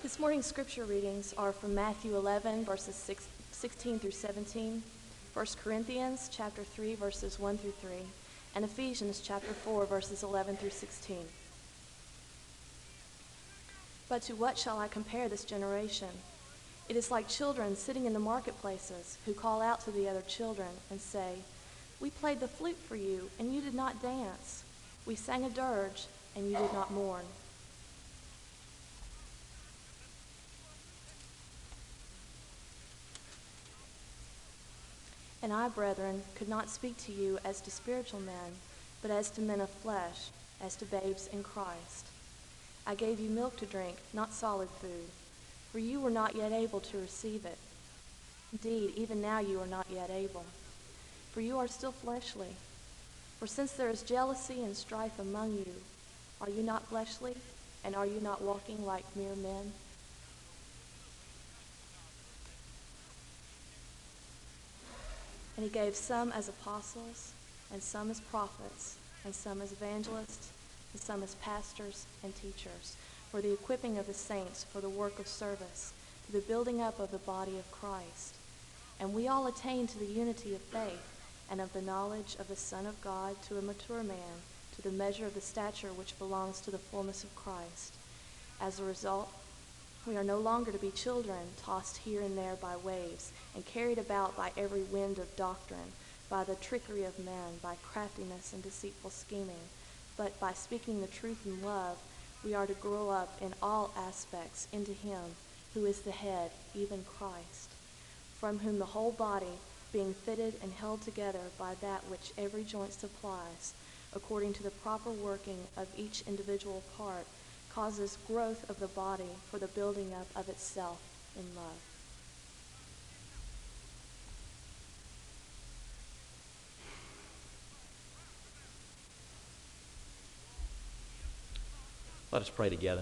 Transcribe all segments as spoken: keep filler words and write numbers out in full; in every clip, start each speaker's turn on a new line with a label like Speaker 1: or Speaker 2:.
Speaker 1: This morning's scripture readings are from Matthew eleven, verses six, sixteen through seventeen, First Corinthians chapter three, verses one through three, and Ephesians chapter four, verses eleven through sixteen. But to what shall I compare this generation? It is like children sitting in the marketplaces who call out to the other children and say, "We played the flute for you, and you did not dance. We sang a dirge, and you did not mourn." And I, brethren, could not speak to you as to spiritual men, but as to men of flesh, as to babes in Christ. I gave you milk to drink, not solid food, for you were not yet able to receive it. Indeed, even now you are not yet able, for you are still fleshly. For since there is jealousy and strife among you, are you not fleshly, and are you not walking like mere men? And he gave some as apostles, and some as prophets, and some as evangelists, and some as pastors and teachers, for the equipping of the saints for the work of service, to the building up of the body of Christ. And we all attain to the unity of faith, and of the knowledge of the Son of God, to a mature man, to the measure of the stature which belongs to the fullness of Christ. As a result, we are no longer to be children, tossed here and there by waves, and carried about by every wind of doctrine, by the trickery of men, by craftiness and deceitful scheming. But by speaking the truth in love, we are to grow up in all aspects into him who is the head, even Christ, from whom the whole body, being fitted and held together by that which every joint supplies, according to the proper working of each individual part, causes growth of the body for the building up of itself in love.
Speaker 2: Let us pray together.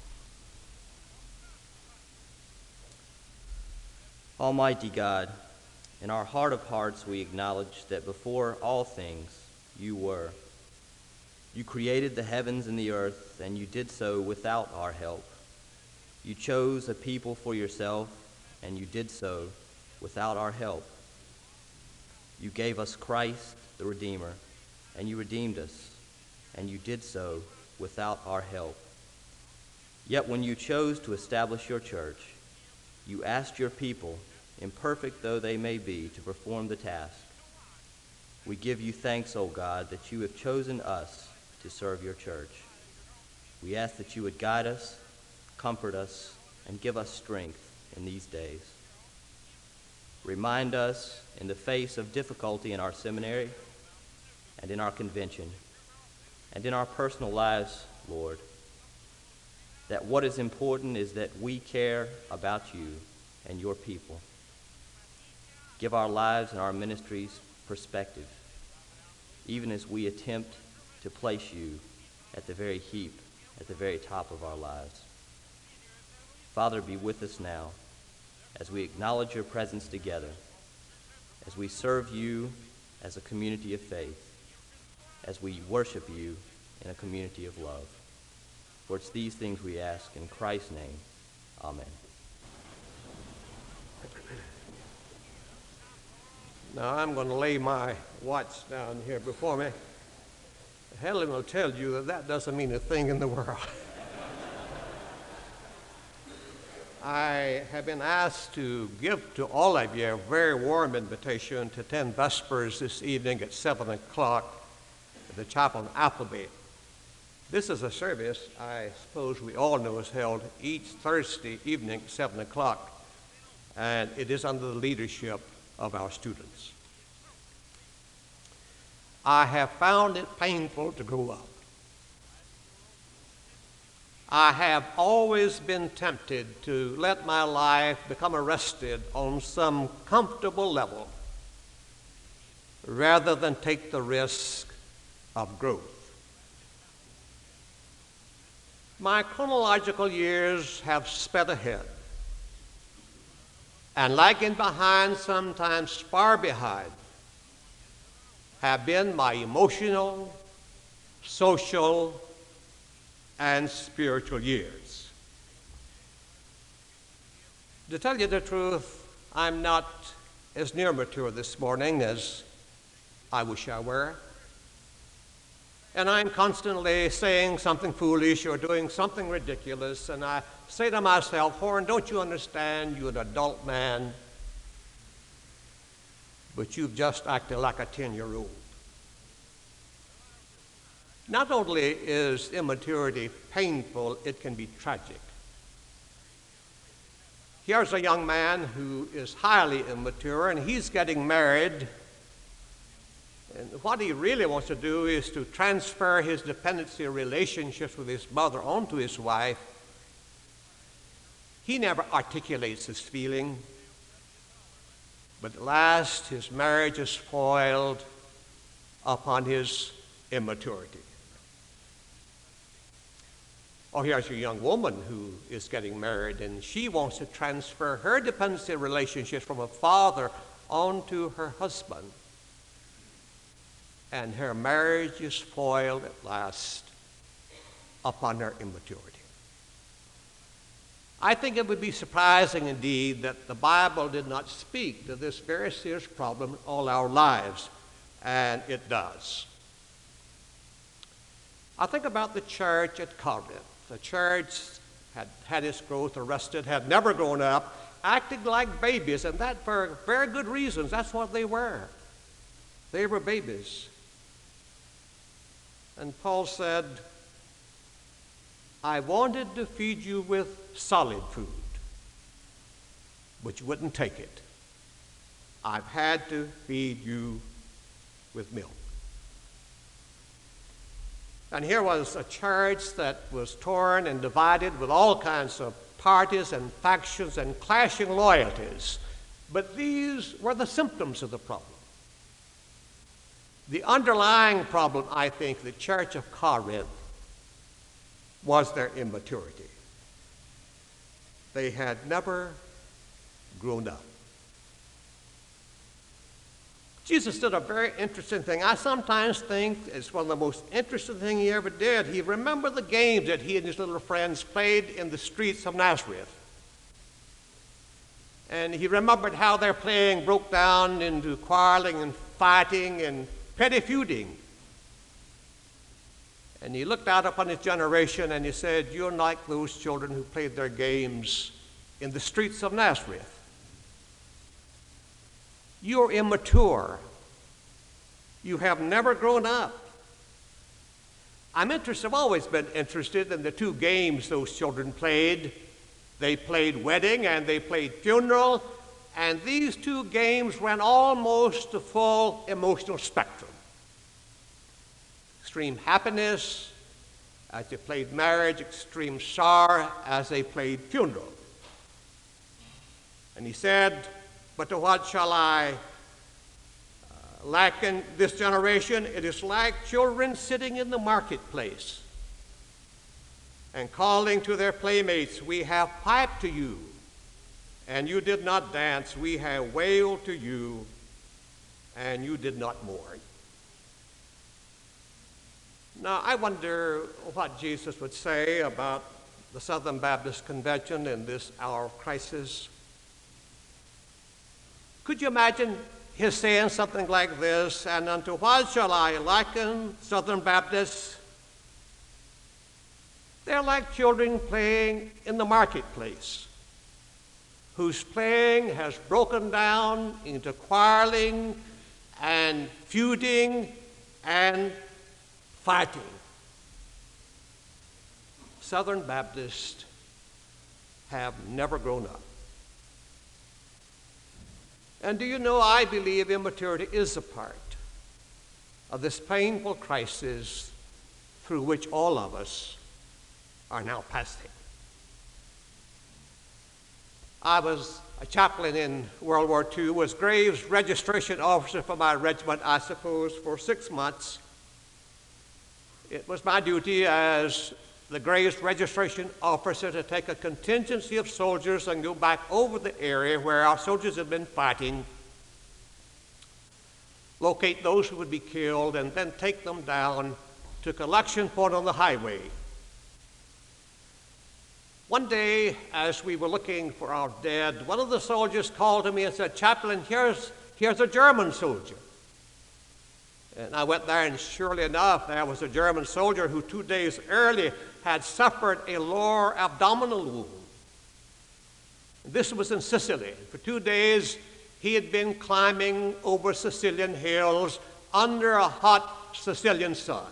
Speaker 2: Almighty God, in our heart of hearts we acknowledge that before all things you were. You created the heavens and the earth, and you did so without our help. You chose a people for yourself, and you did so without our help. You gave us Christ, the Redeemer, and you redeemed us, and you did so without our help. Yet when you chose to establish your church, you asked your people, imperfect though they may be, to perform the task. We give you thanks, O God, that you have chosen us to serve your church. We ask that you would guide us, comfort us, and give us strength in these days. Remind us in the face of difficulty in our seminary and in our convention and in our personal lives, Lord, that what is important is that we care about you and your people. Give our lives and our ministries perspective, even as we attempt to place you at the very heap, at the very top of our lives. Father, be with us now as we acknowledge your presence together, as we serve you as a community of faith, as we worship you in a community of love. For it's these things we ask in Christ's name. Amen.
Speaker 3: Now I'm going to lay my watch down here before me. Helen will tell you that that doesn't mean a thing in the world. I have been asked to give to all of you a very warm invitation to attend Vespers this evening at seven o'clock at the chapel in Appleby. This is a service I suppose we all know is held each Thursday evening at seven o'clock, and it is under the leadership of our students. I have found it painful to grow up. I have always been tempted to let my life become arrested on some comfortable level rather than take the risk of growth. My chronological years have sped ahead, and lagging behind, sometimes far behind, have been my emotional, social, and spiritual years. To tell you the truth, I'm not as near mature this morning as I wish I were. And I'm constantly saying something foolish or doing something ridiculous, and I say to myself, Horn, don't you understand you're an adult man, but you've just acted like a ten-year-old. Not only is immaturity painful, it can be tragic. Here's a young man who is highly immature, and he's getting married. And what he really wants to do is to transfer his dependency relationships with his mother onto his wife. He never articulates his feeling, but at last his marriage is spoiled upon his immaturity. Or here's a young woman who is getting married, and she wants to transfer her dependency relationships from a father onto her husband. And her marriage is spoiled at last upon her immaturity. I think it would be surprising indeed that the Bible did not speak to this very serious problem in all our lives, and it does. I think about the church at Corinth. The church had had its growth arrested, had never grown up, acted like babies, and that for very good reasons. That's what they were. They were babies. And Paul said, I wanted to feed you with solid food, but you wouldn't take it. I've had to feed you with milk. And here was a church that was torn and divided with all kinds of parties and factions and clashing loyalties. But these were the symptoms of the problem. The underlying problem, I think, the church of Corinth was their immaturity. They had never grown up. Jesus did a very interesting thing. I sometimes think it's one of the most interesting things he ever did. He remembered the games that he and his little friends played in the streets of Nazareth. And he remembered how their playing broke down into quarreling and fighting and petty feuding. And he looked out upon his generation and he said, you're like those children who played their games in the streets of Nazareth. You're immature. You have never grown up. I'm interested, I've always been interested in the two games those children played. They played wedding and they played funeral, and these two games ran almost the full emotional spectrum. Extreme happiness as they played marriage, extreme sorrow as they played funeral. And he said, but to what shall I uh, liken this generation? It is like children sitting in the marketplace and calling to their playmates, we have piped to you, and you did not dance. We have wailed to you, and you did not mourn. Now, I wonder what Jesus would say about the Southern Baptist Convention in this hour of crisis. Could you imagine his saying something like this, and unto what shall I liken Southern Baptists? They're like children playing in the marketplace, whose playing has broken down into quarreling and feuding and fighting. Southern Baptists have never grown up. And do you know, I believe immaturity is a part of this painful crisis through which all of us are now passing. I was a chaplain in World War Two, was Graves registration officer for my regiment, I suppose, for six months. It was my duty as the Graves registration officer to take a contingency of soldiers and go back over the area where our soldiers had been fighting, locate those who would be killed, and then take them down to a collection point on the highway. One day, as we were looking for our dead, one of the soldiers called to me and said, "Chaplain, here's, here's a German soldier." And I went there, and surely enough, there was a German soldier who two days earlier had suffered a lower abdominal wound. This was in Sicily. For two days, he had been climbing over Sicilian hills under a hot Sicilian sun.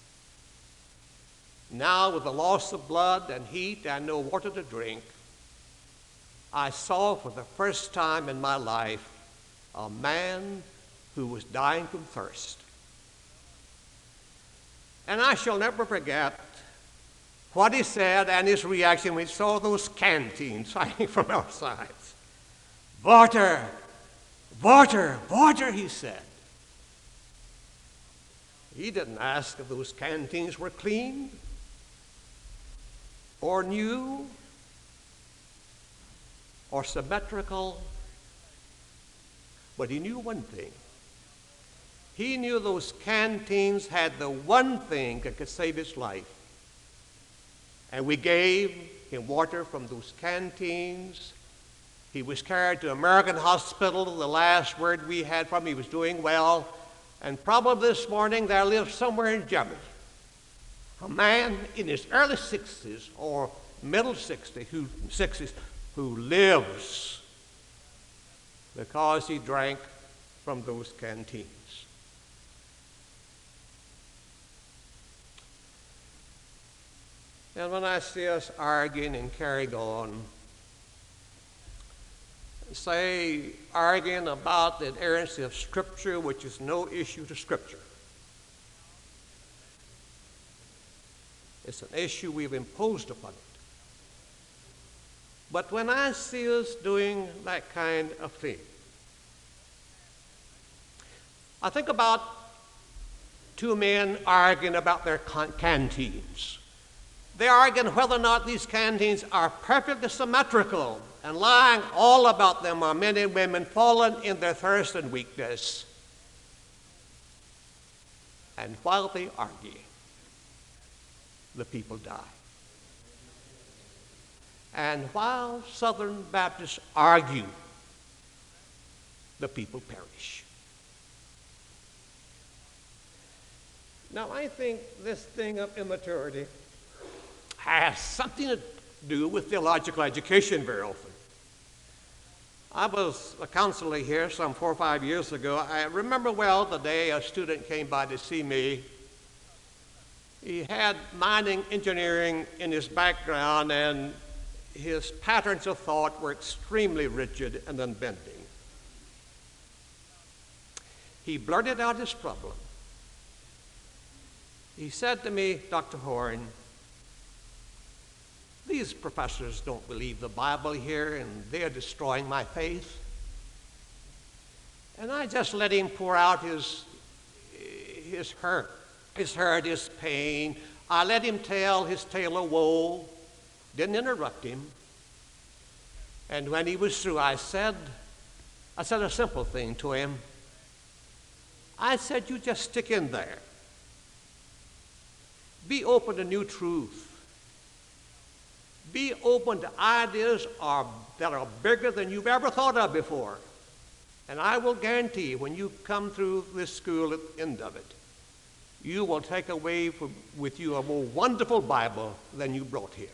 Speaker 3: Now, with the loss of blood and heat and no water to drink, I saw for the first time in my life a man who was dying from thirst. And I shall never forget what he said and his reaction when he saw those canteens hanging from our sides. "Water, water, water," he said. He didn't ask if those canteens were clean or new or symmetrical, but he knew one thing. He knew those canteens had the one thing that could save his life. And we gave him water from those canteens. He was carried to American Hospital. The last word we had from him, he was doing well. And probably this morning there lives somewhere in Germany a man in his early sixties or middle sixties who, sixties who lives because he drank from those canteens. And when I see us arguing and carrying on, say, arguing about the inerrancy of Scripture, which is no issue to Scripture. It's an issue we've imposed upon it. But when I see us doing that kind of thing, I think about two men arguing about their can- canteens. They argue whether or not these canteens are perfectly symmetrical, and lying all about them are men and women fallen in their thirst and weakness. And while they argue, the people die. And while Southern Baptists argue, the people perish. Now, I think this thing of immaturity has something to do with theological education very often. I was a counselor here some four or five years ago. I remember well the day a student came by to see me. He had mining engineering in his background, and his patterns of thought were extremely rigid and unbending. He blurted out his problem. He said to me, "Doctor Horn, these professors don't believe the Bible here, and they're destroying my faith." And I just let him pour out his, his hurt, his hurt, his pain. I let him tell his tale of woe, didn't interrupt him. And when he was through, I said, I said a simple thing to him. I said, "You just stick in there. Be open to new truth. Be open to ideas are, that are bigger than you've ever thought of before. And I will guarantee you, when you come through this school at the end of it, you will take away from, with you a more wonderful Bible than you brought here."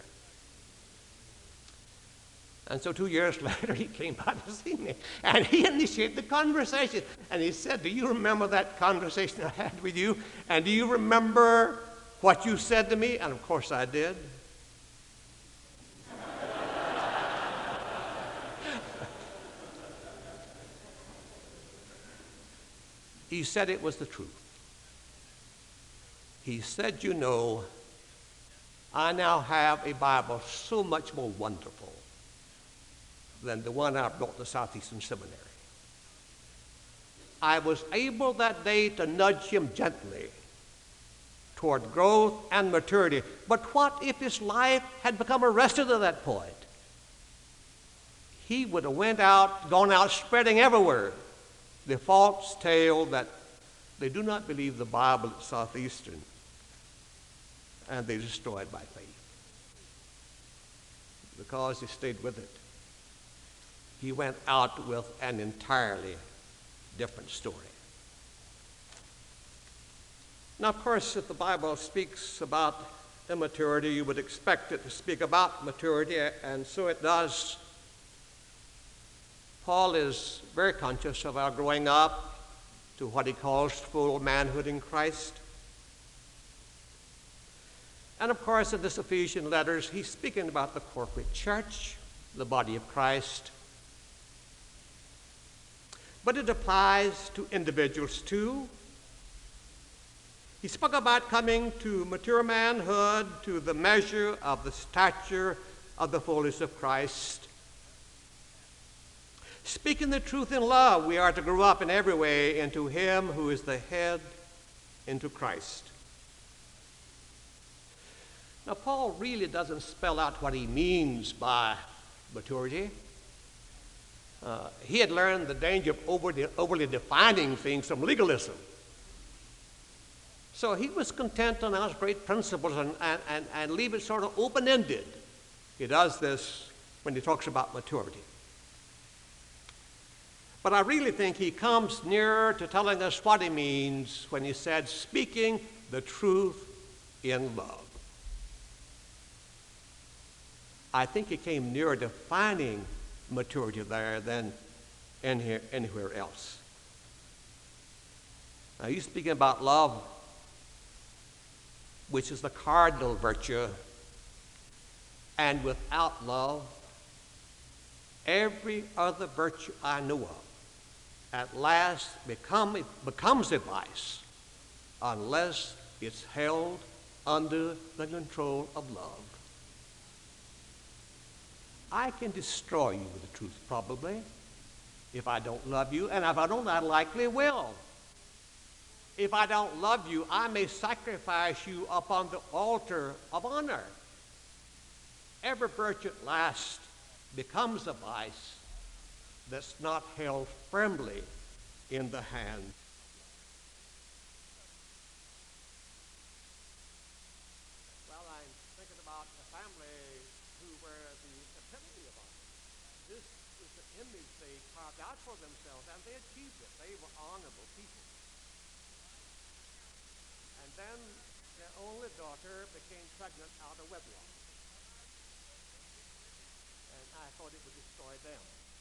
Speaker 3: And so two years later, he came by to see me, and he initiated the conversation. And he said, "Do you remember that conversation I had with you? And do you remember what you said to me?" And of course I did. He said it was the truth. He said, "You know, I now have a Bible so much more wonderful than the one I brought to Southeastern Seminary." I was able that day to nudge him gently toward growth and maturity. But what if his life had become arrested at that point? He would have went out, gone out spreading everywhere the false tale that they do not believe the Bible at Southeastern, and they destroyed by faith. because he stayed with it. He went out with an entirely different story. Now, of course, if the Bible speaks about immaturity, you would expect it to speak about maturity, and so it does. Paul is very conscious of our growing up to what he calls full manhood in Christ. And of course, in this Ephesian letters, he's speaking about the corporate church, the body of Christ. But it applies to individuals too. He spoke about coming to mature manhood, to the measure of the stature of the fullness of Christ. Speaking the truth in love, we are to grow up in every way into him who is the head, into Christ. Now, Paul really doesn't spell out what he means by maturity. Uh, he had learned the danger of overly, overly defining things from legalism. So he was content to announce great principles and, and, and, and leave it sort of open-ended. He does this when he talks about maturity. But I really think he comes nearer to telling us what he means when he said, speaking the truth in love. I think he came nearer defining maturity there than any, anywhere else. Now, he's speaking about love, which is the cardinal virtue, and without love, every other virtue I know of at last become, becomes a vice unless it's held under the control of love. I can destroy you with the truth, probably, if I don't love you, and if I don't, I likely will. If I don't love you, I may sacrifice you upon the altar of honor. Every virtue at last becomes a vice that's not held firmly in the hand. Well, I'm thinking about a family who were the epitome of honor. This is the image they carved out for themselves, and they achieved it. They were honorable people. And then their only daughter became pregnant out of wedlock. And I thought it would destroy them.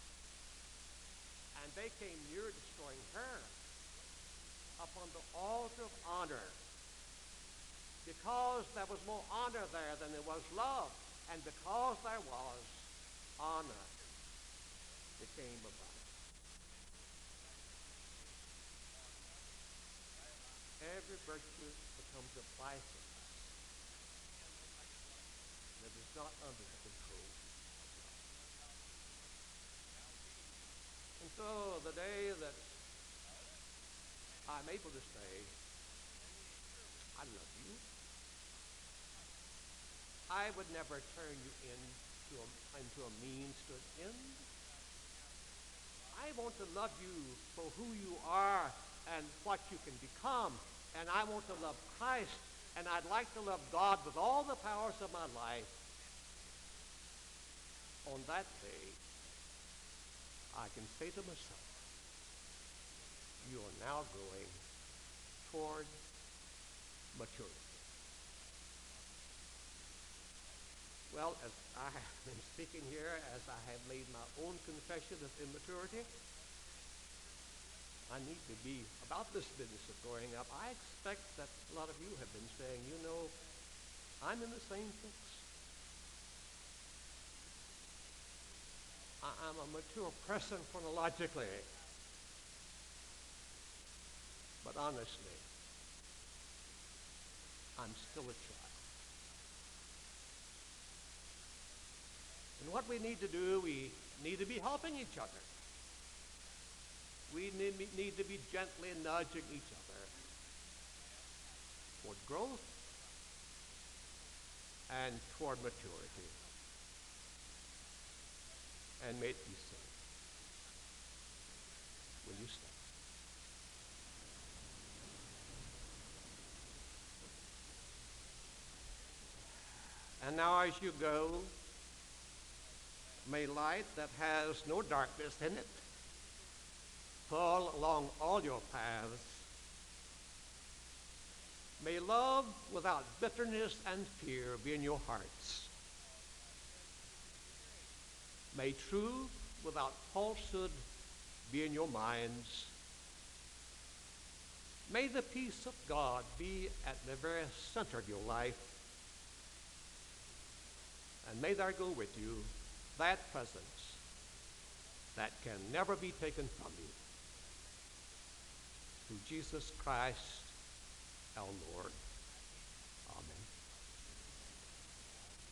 Speaker 3: And they came near destroying her upon the altar of honor, because there was more honor there than there was love. And because there was honor, became a vice. Every virtue becomes a vice that is not under the control of love. And so the day that I'm able to say, I love you, I would never turn you into a, into a means to an end. I want to love you for who you are and what you can become. And I want to love Christ, and I'd like to love God with all the powers of my life. On that day, I can say to myself, you are now growing toward maturity. Well, as I have been speaking here, as I have made my own confession of immaturity, I need to be about this business of growing up. I expect that a lot of you have been saying, you know, I'm in the same fix. I, I'm a mature person chronologically. But honestly, I'm still a child. And what we need to do, we need to be helping each other. We need, need to be gently nudging each other toward growth and toward maturity. And may it be so. Will you stand? And now as you go, May light that has no darkness in it fall along all your paths. May love without bitterness and fear be in your hearts. May truth without falsehood be in your minds. May the peace of God be at the very center of your life. And may there go with you that presence that can never be taken from you. Through Jesus Christ, our Lord.